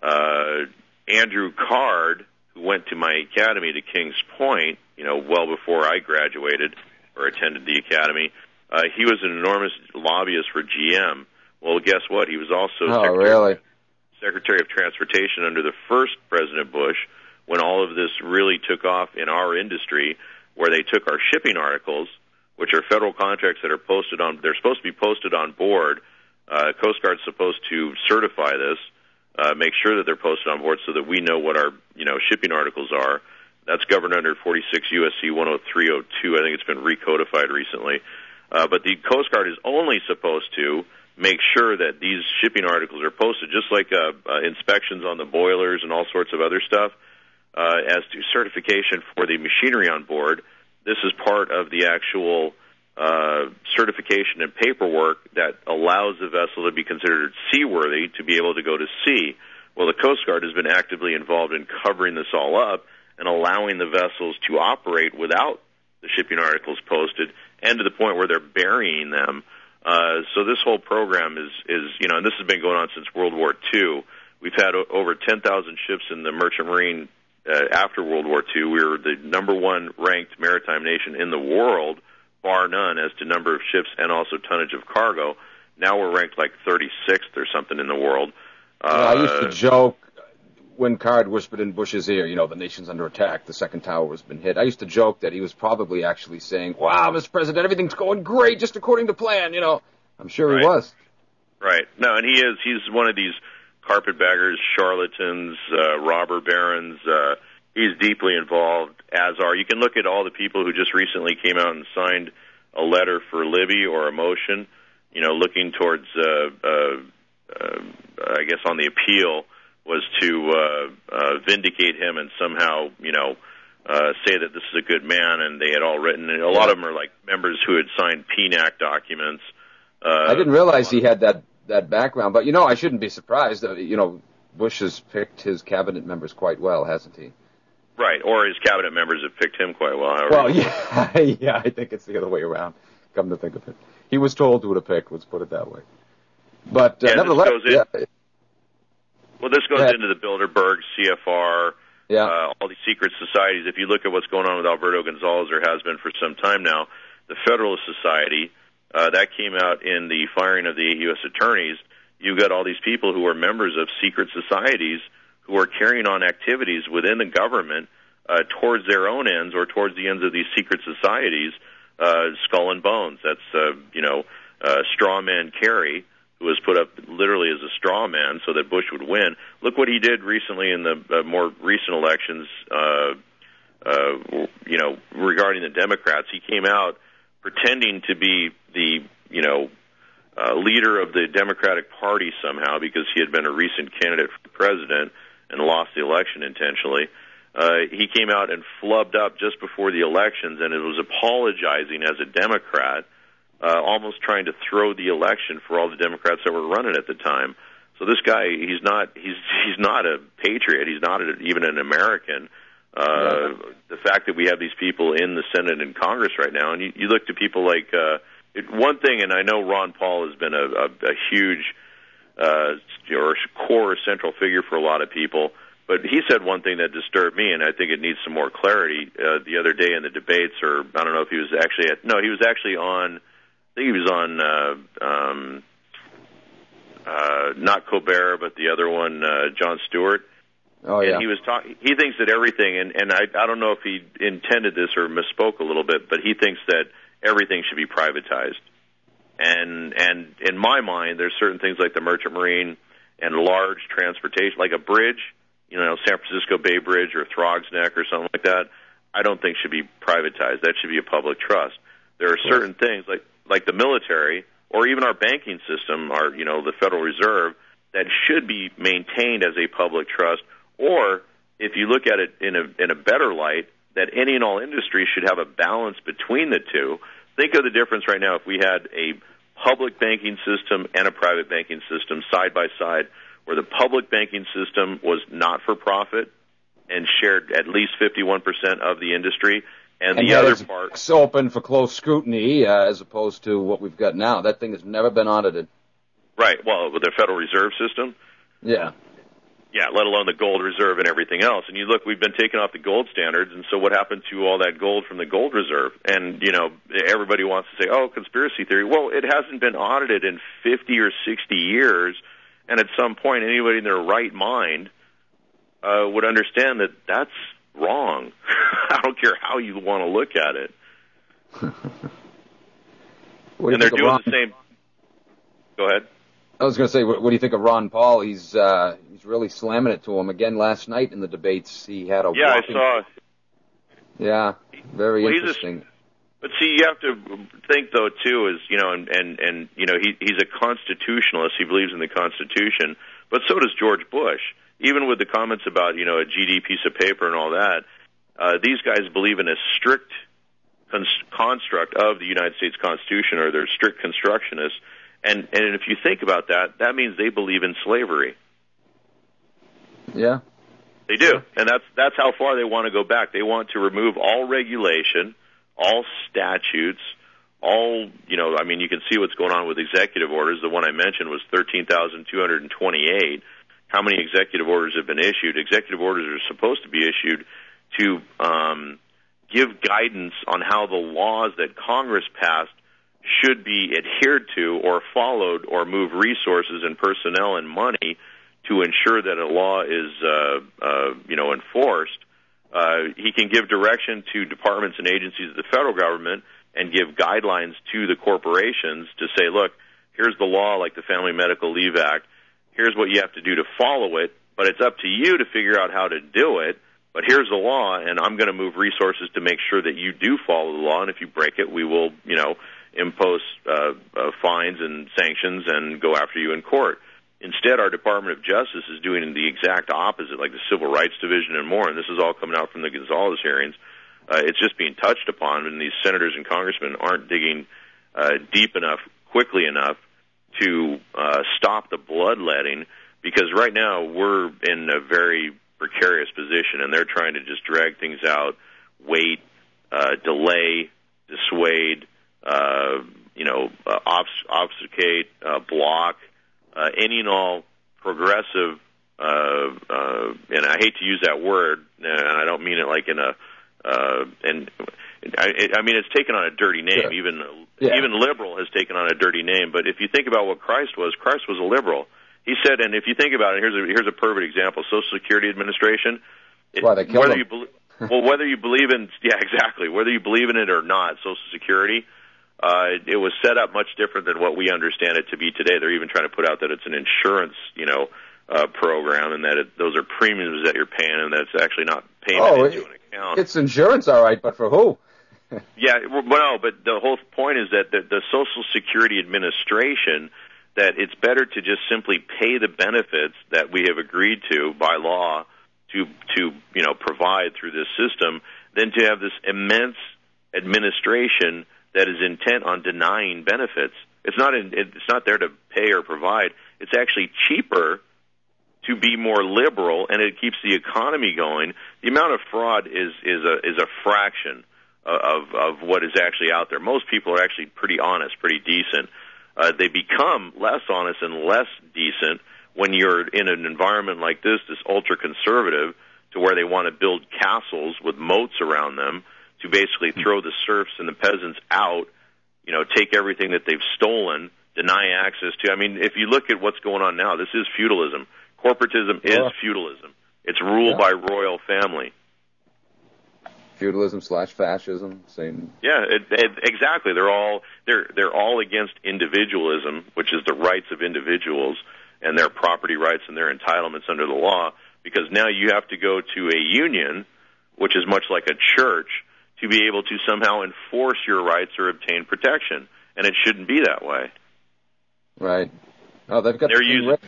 Uh, Andrew Card, who went to my academy to Kings Point, you know, well before I graduated or attended the academy, uh, he was an enormous lobbyist for G M. Well, guess what? He was also oh, secretary. really? Secretary of Transportation under the first President Bush, when all of this really took off in our industry, where they took our shipping articles, which are federal contracts that are posted on, they're supposed to be posted on board. Uh, Coast Guard's supposed to certify this, uh, make sure that they're posted on board so that we know what our, you know, shipping articles are. That's governed under forty-six U S C one oh three oh two. I think it's been recodified recently. Uh, but the Coast Guard is only supposed to make sure that these shipping articles are posted, just like uh, uh, inspections on the boilers and all sorts of other stuff. Uh, as to certification for the machinery on board, this is part of the actual uh, certification and paperwork that allows the vessel to be considered seaworthy to be able to go to sea. Well, the Coast Guard has been actively involved in covering this all up and allowing the vessels to operate without the shipping articles posted, and to the point where they're burying them. Uh, so this whole program is, is, you know, and this has been going on since World War Two. We've had o- over ten thousand ships in the Merchant Marine uh, after World War Two. We were the number one ranked maritime nation in the world, bar none, as to number of ships and also tonnage of cargo. Now we're ranked like thirty-sixth or something in the world. Uh, you know, I used to joke when Card whispered in Bush's ear, you know, the nation's under attack, the second tower has been hit. I used to joke that he was probably actually saying, wow, Mister President, everything's going great, just according to plan, you know. I'm sure right. he was. Right. No, and he is. He's one of these carpetbaggers, charlatans, uh, robber barons. Uh, he's deeply involved, as are. You can look at all the people who just recently came out and signed a letter for Libby or a motion, you know, looking towards, uh, uh, uh, I guess, on the appeal, was to uh, uh, vindicate him and somehow, you know, uh, say that this is a good man, and they had all written, and a lot of them are like members who had signed P N A C documents. Uh, I didn't realize he had that, that background, but, you know, I shouldn't be surprised. Uh, you know, Bush has picked his cabinet members quite well, hasn't he? Right, or his cabinet members have picked him quite well. However. Well, yeah, yeah, I think it's the other way around, come to think of it. He was told who to pick, let's put it that way. But uh, yeah, nevertheless, this goes in, yeah. Well, this goes into the Bilderberg, C F R, yeah. uh, all these secret societies. If you look at what's going on with Alberto Gonzalez, or has been for some time now, the Federalist Society, uh, that came out in the firing of the eight U S attorneys. You've got all these people who are members of secret societies who are carrying on activities within the government uh, towards their own ends or towards the ends of these secret societies, uh, skull and bones. That's, uh, you know, uh, straw man Kerry, who was put up literally as a straw man so that Bush would win. Look what he did recently in the uh, more recent elections, uh, uh, you know, regarding the Democrats. He came out pretending to be the, you know, uh, leader of the Democratic Party somehow because he had been a recent candidate for president and lost the election intentionally. Uh, he came out and flubbed up just before the elections and it was apologizing as a Democrat, Uh, almost trying to throw the election for all the Democrats that were running at the time. So this guy, he's not, he's he's not a patriot. He's not a, even an American. Uh, yeah. The fact that we have these people in the Senate and Congress right now, and you, you look to people like uh, it, one thing, and I know Ron Paul has been a, a, a huge uh, or core central figure for a lot of people. But he said one thing that disturbed me, and I think it needs some more clarity. Uh, the other day in the debates, or I don't know if he was actually at, no, he was actually on. I think he was on uh, um, uh, not Colbert, but the other one, uh, Jon Stewart. Oh yeah. And he was talking. He thinks that everything, and, and I, I don't know if he intended this or misspoke a little bit, but he thinks that everything should be privatized. And and in my mind, there's certain things like the Merchant Marine and large transportation, like a bridge, you know, San Francisco Bay Bridge or Throgs Neck or something like that. I don't think should be privatized. That should be a public trust. There are certain yes. things like. like the military or even our banking system, our, you know, the Federal Reserve, that should be maintained as a public trust. Or if you look at it in a, in a better light, that any and all industries should have a balance between the two. Think of the difference right now if we had a public banking system and a private banking system side by side, where the public banking system was not for profit and shared at least fifty-one percent of the industry. And, and the other part, it's open for close scrutiny uh, as opposed to what we've got now. That thing has never been audited. Right. Well, with the Federal Reserve System. Yeah. Yeah. Let alone the gold reserve and everything else. And you look, we've been taking off the gold standards, and so what happened to all that gold from the gold reserve? And you know, everybody wants to say, "Oh, conspiracy theory." Well, it hasn't been audited in fifty or sixty years, and at some point, anybody in their right mind uh, would understand that that's wrong. I don't care how you want to look at it. And they're doing Ron? the same. Go ahead. I was going to say, what, what do you think of Ron Paul? He's uh, he's really slamming it to him again last night in the debates. He had a yeah, walking... I saw. Yeah, very well, interesting. A, but see, you have to think though too, is you know, and and and you know, he he's a constitutionalist. He believes in the Constitution, but so does George Bush. Even with the comments about, you know, a G D piece of paper and all that, uh, these guys believe in a strict cons- construct of the United States Constitution, or they're strict constructionists. And, and if you think about that, that means they believe in slavery. Yeah. They do. And that's, that's how far they want to go back. They want to remove all regulation, all statutes, all, you know, I mean, you can see what's going on with executive orders. The one I mentioned was thirteen thousand two hundred twenty-eight. How many executive orders have been issued? Executive orders are supposed to be issued to um, give guidance on how the laws that Congress passed should be adhered to or followed, or move resources and personnel and money to ensure that a law is, uh, uh, you know, enforced. Uh, he can give direction to departments and agencies of the federal government and give guidelines to the corporations to say, look, here's the law, like the Family Medical Leave Act. Here's what you have to do to follow it, but it's up to you to figure out how to do it. But here's the law, and I'm going to move resources to make sure that you do follow the law, and if you break it, we will, you know, impose uh, uh, fines and sanctions and go after you in court. Instead, our Department of Justice is doing the exact opposite, like the Civil Rights Division and more, and this is all coming out from the Gonzales hearings. Uh, it's just being touched upon, and these senators and congressmen aren't digging uh, deep enough, quickly enough, to uh, stop the bloodletting, because right now we're in a very precarious position, and they're trying to just drag things out, wait, uh, delay, dissuade, uh, you know, uh, obst- obfuscate, uh, block, uh, any and all progressive, uh, uh, and I hate to use that word, and I don't mean it like in a, uh, and I, I mean, it's taken on a dirty name. Sure. Even yeah. even liberal has taken on a dirty name. But if you think about what Christ was, Christ was a liberal. He said, and if you think about it, here's a here's a perfect example: Social Security Administration. It, Why they killed whether him. you believe, Well, whether you believe in, yeah, exactly, whether you believe in it or not, Social Security, uh, it, it was set up much different than what we understand it to be today. They're even trying to put out that it's an insurance, you know, uh, program, and that it, those are premiums that you're paying, and that it's actually not payment oh, into it, an account. It's insurance, all right, but for who? Yeah, well, no, but the whole point is that the, the Social Security Administration, that it's better to just simply pay the benefits that we have agreed to by law to to you know provide through this system than to have this immense administration that is intent on denying benefits. It's not in, it's not there to pay or provide. It's actually cheaper to be more liberal, and it keeps the economy going. The amount of fraud is is a is a fraction of of what is actually out there. Most people are actually pretty honest, pretty decent. Uh, they become less honest and less decent when you're in an environment like this, this ultra-conservative, to where they want to build castles with moats around them to basically throw the serfs and the peasants out, you know, take everything that they've stolen, deny access to. I mean, if you look at what's going on now, this is feudalism. Corporatism yeah. is feudalism. It's ruled yeah. by royal family. Feudalism slash fascism, same. Yeah, it, it, exactly. They're all they're they're all against individualism, which is the rights of individuals and their property rights and their entitlements under the law. Because now you have to go to a union, which is much like a church, to be able to somehow enforce your rights or obtain protection, and it shouldn't be that way. Right. Oh, they've got. They're the using. right.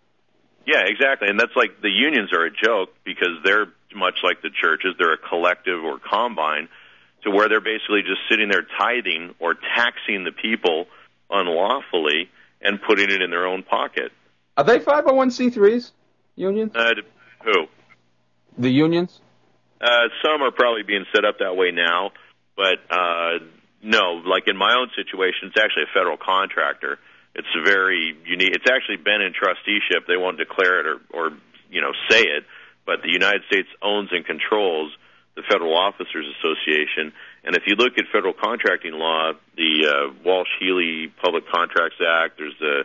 Yeah, exactly, and that's like the unions are a joke because they're much like the churches. They're a collective or combine to where they're basically just sitting there tithing or taxing the people unlawfully and putting it in their own pocket. Are they five oh one c threes, unions? Uh, who? The unions? Uh, some are probably being set up that way now, but uh, no, like in my own situation, it's actually a federal contractor. It's very unique. It's actually been in trusteeship. They won't declare it or, or you know, say it, but the United States owns and controls the Federal Officers Association. And if you look at federal contracting law, the uh, Walsh-Healy Public Contracts Act, there's a,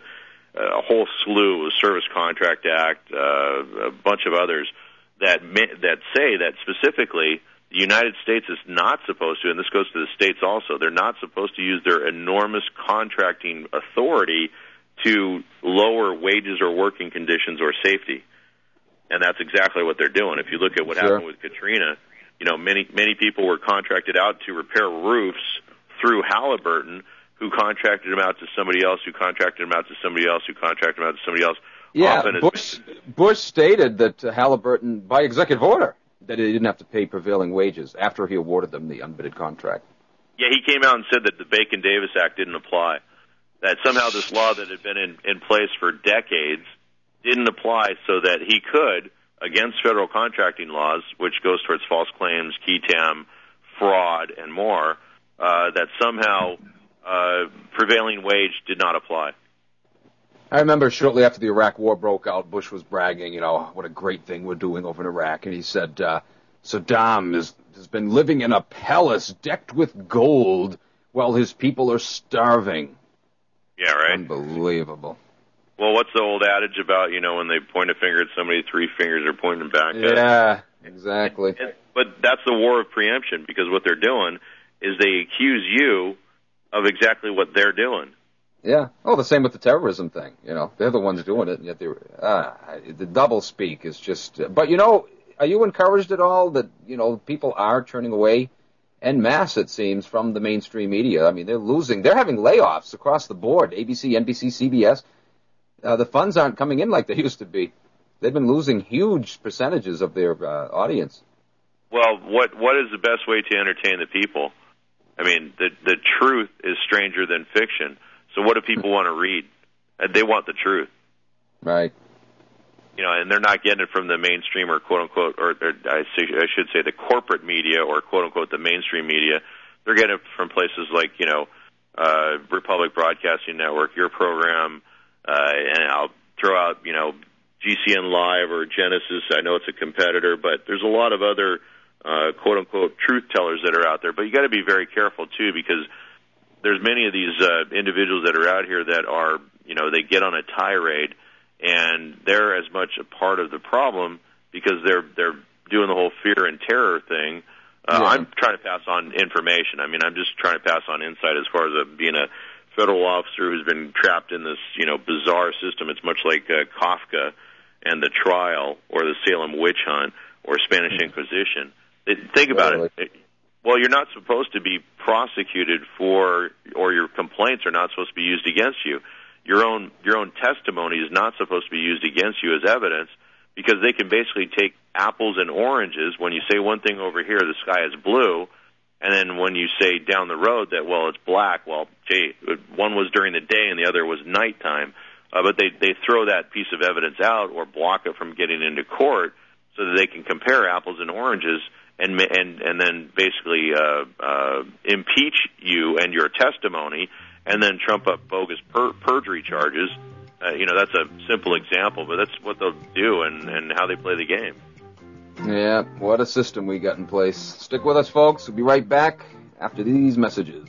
a whole slew, the Service Contract Act, uh, a bunch of others that that say that specifically the United States is not supposed to, and this goes to the states also, they're not supposed to use their enormous contracting authority to lower wages or working conditions or safety. And that's exactly what they're doing. If you look at what sure. happened with Katrina, you know, many many people were contracted out to repair roofs through Halliburton, who contracted them out to somebody else, who contracted them out to somebody else, who contracted them out to somebody else. Yeah, Often Bush, Bush stated that uh, Halliburton, by executive order, that he didn't have to pay prevailing wages after he awarded them the unbid contract. Yeah, he came out and said that the Bacon-Davis Act didn't apply, that somehow this law that had been in, in place for decades didn't apply so that he could, against federal contracting laws, which goes towards false claims, K T A M, fraud, and more, uh, that somehow uh, prevailing wage did not apply. I remember shortly after the Iraq War broke out, Bush was bragging, you know, what a great thing we're doing over in Iraq. And he said, uh, Saddam is, has been living in a palace decked with gold while his people are starving. Yeah, right. Unbelievable. Well, what's the old adage about, you know, when they point a finger at somebody, three fingers are pointing back at Yeah, exactly. it, but that's the war of preemption, because what they're doing is they accuse you of exactly what they're doing. Yeah. Oh, the same with the terrorism thing. You know, they're the ones doing it, and yet they're, ah, the double speak is just, uh, but you know, are you encouraged at all that, you know, people are turning away en masse, it seems, from the mainstream media? I mean, they're losing, they're having layoffs across the board, A B C, N B C, C B S. Uh, the funds aren't coming in like they used to be. They've been losing huge percentages of their uh, audience. Well, what what is the best way to entertain the people? I mean, the the truth is stranger than fiction. So what do people want to read? They want the truth. Right. You know, and they're not getting it from the mainstream or quote-unquote, or, or I, say, I should say the corporate media or quote-unquote the mainstream media. They're getting it from places like, you know, uh, Republic Broadcasting Network, your program, uh, and I'll throw out, you know, G C N Live or Genesis. I know it's a competitor, but there's a lot of other uh, quote-unquote truth tellers that are out there. But you got to be very careful, too, because there's many of these uh, individuals that are out here that are, you know, they get on a tirade, and they're as much a part of the problem because they're they're doing the whole fear and terror thing. Uh, yeah. I'm trying to pass on information. I mean, I'm just trying to pass on insight as far as a, being a federal officer who's been trapped in this, you know, bizarre system. It's much like uh, Kafka and the trial, or the Salem witch hunt, or Spanish Inquisition. It, think about it. it. Well, you're not supposed to be prosecuted for, or your complaints are not supposed to be used against you. Your own your own testimony is not supposed to be used against you as evidence, because they can basically take apples and oranges. When you say one thing over here, the sky is blue, and then when you say down the road that, well, it's black, well, gee, one was during the day and the other was nighttime. Uh, but they, they throw that piece of evidence out or block it from getting into court so that they can compare apples and oranges and and and then basically uh, uh, impeach you and your testimony, and then trump up bogus per- perjury charges. Uh, you know, that's a simple example, but that's what they'll do and, and how they play the game. Yeah, what a system we got in place. Stick with us, folks. We'll be right back after these messages.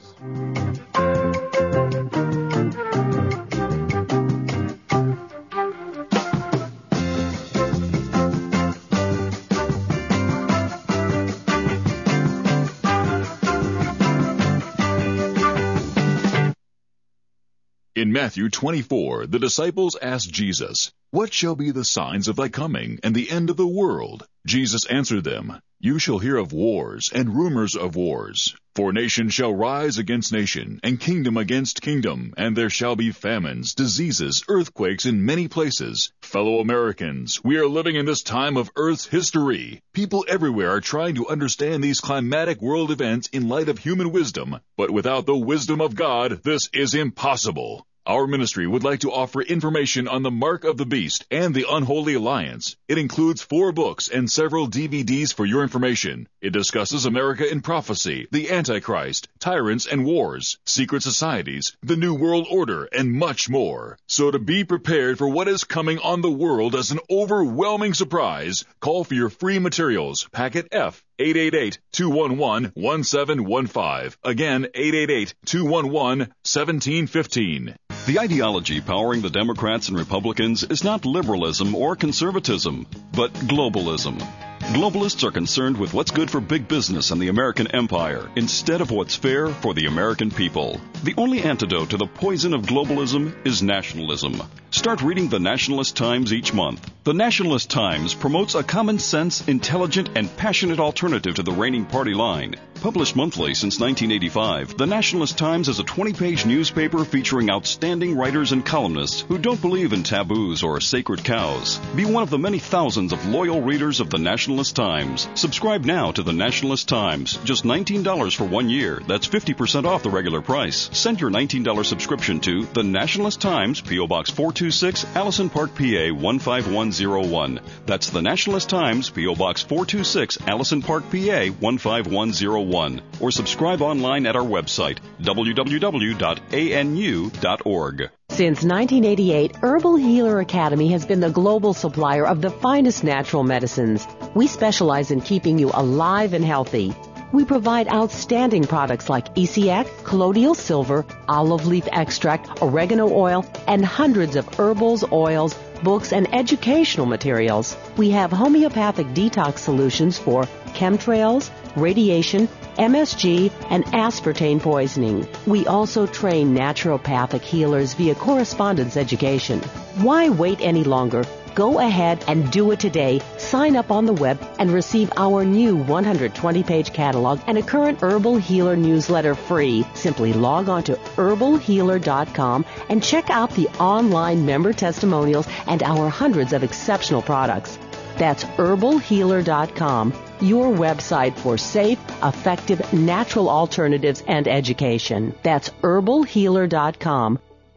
In Matthew twenty-four, the disciples asked Jesus, "What shall be the signs of thy coming and the end of the world?" Jesus answered them, "You shall hear of wars and rumors of wars. For nation shall rise against nation, and kingdom against kingdom, and there shall be famines, diseases, earthquakes in many places. Fellow Americans, we are living in this time of Earth's history. People everywhere are trying to understand these climatic world events in light of human wisdom, but without the wisdom of God, this is impossible. Our ministry would like to offer information on the Mark of the Beast and the Unholy Alliance. It includes four books and several D V Ds for your information. It discusses America in prophecy, the Antichrist, tyrants and wars, secret societies, the New World Order, and much more. So to be prepared for what is coming on the world as an overwhelming surprise, call for your free materials, packet F, eight eight eight, two one one, one seven one five. Again, eight eight eight, two one one, one seven one five. The ideology powering the Democrats and Republicans is not liberalism or conservatism, but globalism. Globalists are concerned with what's good for big business and the American empire instead of what's fair for the American people. The only antidote to the poison of globalism is nationalism. Start reading the Nationalist Times each month. The Nationalist Times promotes a common sense, intelligent, and passionate alternative to the reigning party line. Published monthly since nineteen eighty-five, the Nationalist Times is a twenty-page newspaper featuring outstanding writers and columnists who don't believe in taboos or sacred cows. Be one of the many thousands of loyal readers of the Nationalist Times. Subscribe now to the Nationalist Times. Just nineteen dollars for one year. That's fifty percent off the regular price. Send your nineteen dollars subscription to the Nationalist Times, P O. Box four two six, Allison Park, P A one five one zero one. That's the Nationalist Times, P O. Box four two six, Allison Park, P A one five one zero one. Or subscribe online at our website, w w w dot a n u dot org. Since nineteen eighty-eight, Herbal Healer Academy has been the global supplier of the finest natural medicines. We specialize in keeping you alive and healthy. We provide outstanding products like E C X, colloidal silver, olive leaf extract, oregano oil, and hundreds of herbals, oils, books, and educational materials. We have homeopathic detox solutions for chemtrails, radiation, M S G, and aspartame poisoning. We also train naturopathic healers via correspondence education. Why wait any longer? Go ahead and do it today. Sign up on the web and receive our new one hundred twenty page catalog and a current Herbal Healer newsletter free. Simply log on to herbal healer dot com and check out the online member testimonials and our hundreds of exceptional products. That's herbal healer dot com, your website for safe, effective, natural alternatives and education. That's herbal healer dot com.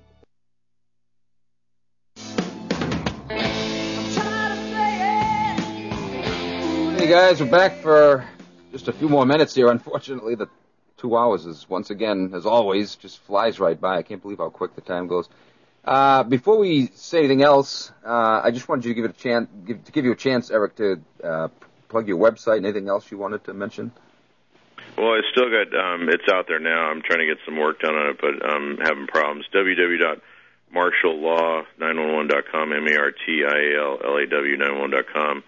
Hey guys, we're back for just a few more minutes here. Unfortunately, the two hours is, once again, as always, just flies right by. I can't believe how quick the time goes. Uh, before we say anything else, uh, I just wanted you to give it a chance, give, to give you a chance, Eric, to uh, plug your website and anything else you wanted to mention. Well, I still got, um, it's out there now. I'm trying to get some work done on it, but I'm having problems. w w w dot marshall law nine one one dot com, M A R T I A L L A W nine one one dot com.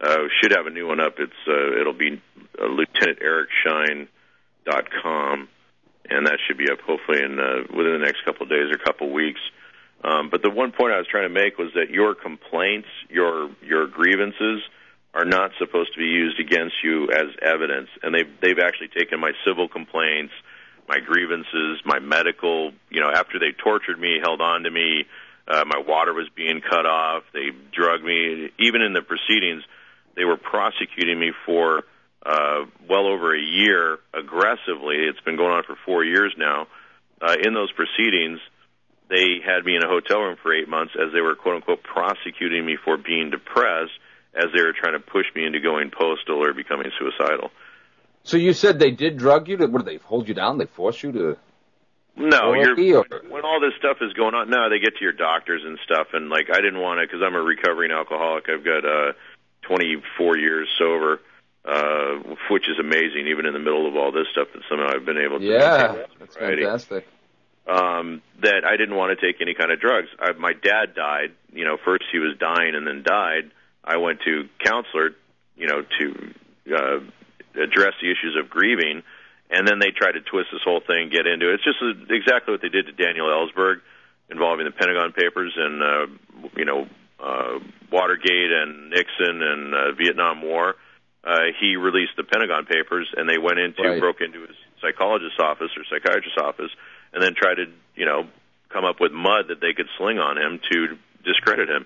Uh, should have a new one up. It's uh, it'll be uh, lieutenant eric shine dot com, and that should be up hopefully in uh, within the next couple of days or couple of weeks. Um, but the one point I was trying to make was that your complaints, your your grievances, are not supposed to be used against you as evidence. And they've they've actually taken my civil complaints, my grievances, my medical. You know, after they tortured me, held on to me, uh, my water was being cut off. They drugged me. Even in the proceedings, they were prosecuting me for uh, well over a year aggressively. It's been going on for four years now. Uh, in those proceedings, they had me in a hotel room for eight months as they were, quote-unquote, prosecuting me for being depressed as they were trying to push me into going postal or becoming suicidal. So you said they did drug you? What, did they hold you down? They force you to... No, you're, or... when all this stuff is going on, no, they get to your doctors and stuff, and, like, I didn't want to, because I'm a recovering alcoholic. I've got uh, twenty-four years sober, uh, which is amazing, even in the middle of all this stuff that somehow I've been able to... Yeah, that's fantastic. Um, that I didn't want to take any kind of drugs. I, my dad died. You know, first he was dying and then died. I went to counselor, you know, to uh, address the issues of grieving, and then they tried to twist this whole thing, get into it. It's just exactly what they did to Daniel Ellsberg involving the Pentagon Papers and, uh, you know, uh, Watergate and Nixon and uh, Vietnam War. Uh, he released the Pentagon Papers, and they went into, right. broke into his psychologist's office or psychiatrist's office, and then tried to, you know, come up with mud that they could sling on him to discredit him.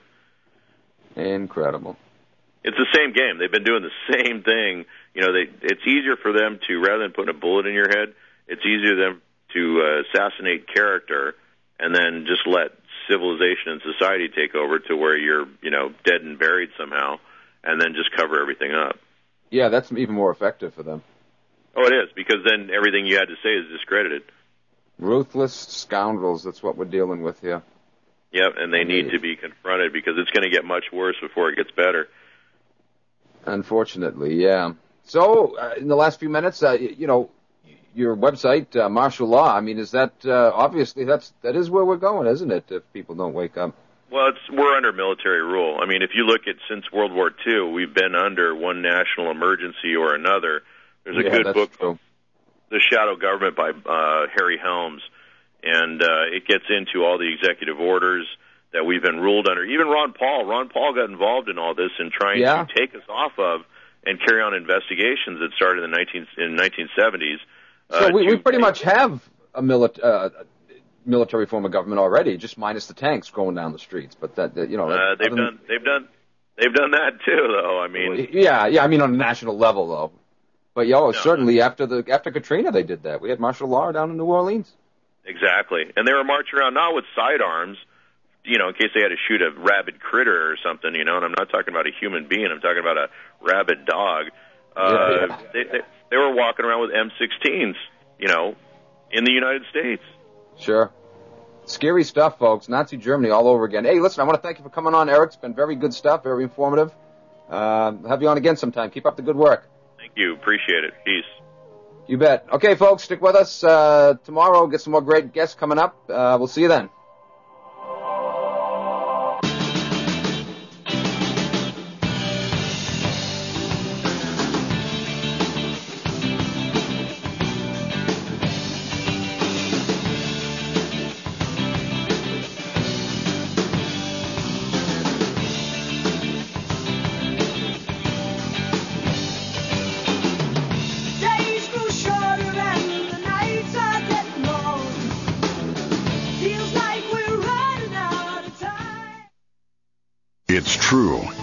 Incredible. It's the same game. They've been doing the same thing. You know, they, it's easier for them to, rather than putting a bullet in your head, it's easier for them to uh, assassinate character and then just let civilization and society take over to where you're, you know, dead and buried somehow, and then just cover everything up. Yeah, that's even more effective for them. Oh, it is, because then everything you had to say is discredited. Ruthless scoundrels, that's what we're dealing with here. Yep, and they need to be confronted because it's going to get much worse before it gets better. Unfortunately, yeah. So, uh, in the last few minutes, uh, you know, your website, uh, martial law, I mean, is that, uh, obviously, that's, that is where we're going, isn't it, if people don't wake up? Well, it's, we're under military rule. I mean, if you look at since World War Two, we've been under one national emergency or another. There's a yeah, good that's book, true. The Shadow Government by uh, Harry Helms, and uh, it gets into all the executive orders that we've been ruled under. Even Ron Paul. Ron Paul got involved in all this and trying yeah. to take us off of and carry on investigations that started in the nineteen in nineteen seventies. So uh, we, to, we pretty much have a mili- uh, military form of government already, just minus the tanks going down the streets. But that, that you know, uh, they've done they've done they've done that too, though. I mean, yeah, yeah. I mean, on a national level, though. But yo, no, certainly after the after Katrina, they did that. We had martial law down in New Orleans. Exactly, and they were marching around not with sidearms, you know, in case they had to shoot a rabid critter or something, you know. And I'm not talking about a human being; I'm talking about a rabid dog. Uh, yeah, yeah. They, they they were walking around with M sixteens, you know, in the United States. Sure. Scary stuff, folks. Nazi Germany all over again. Hey, listen, I want to thank you for coming on, Eric. It's been very good stuff, very informative. Uh, have you on again sometime. Keep up the good work. Thank you. Appreciate it. Peace. You bet. Okay, folks, stick with us. Uh, tomorrow, get some more great guests coming up. Uh, we'll see you then. It's true.